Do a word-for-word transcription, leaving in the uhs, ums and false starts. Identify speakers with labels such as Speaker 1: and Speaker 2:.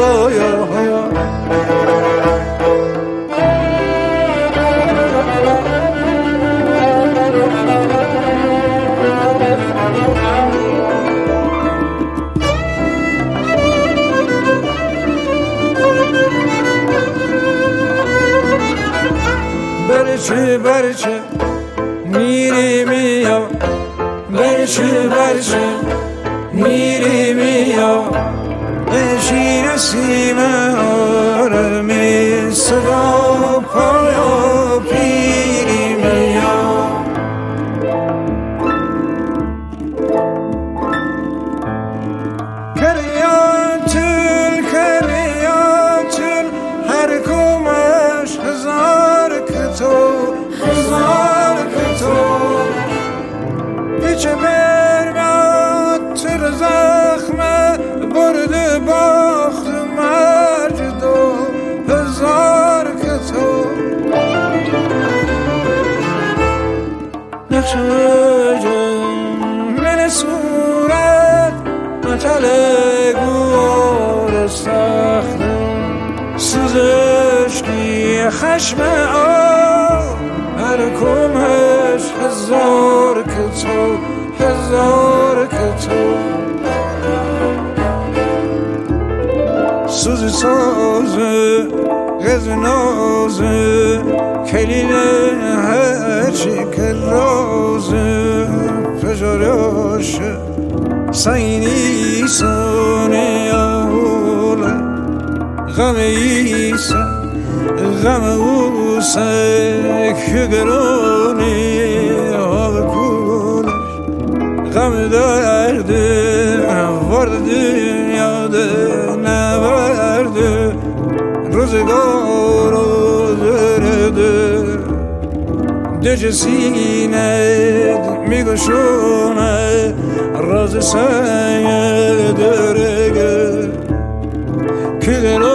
Speaker 1: هوایا هیا برچه برچه میری میا برچه برچه میری میا شیر سیمه آرمی صدا پایا پیری میا کریاتل کریاتل هر کمش هزار کتو هزار کتو پیچه برگات تر زخمه برده باخت مرج دو هزار کتو نقش من صورت مطل گور سخت سوزش کی خشم آب هر کمش هزار کتو هزار کتو سوز سازه غزنازه کلیله هرچی که رازه فجاراشه سینی سانه اوله غم ایسه غم اوسه که گرانه آب کولش غم درده وارد دنیاده نبرده روزگار رو درده دج سینه میگشونه راز سنگ درگه که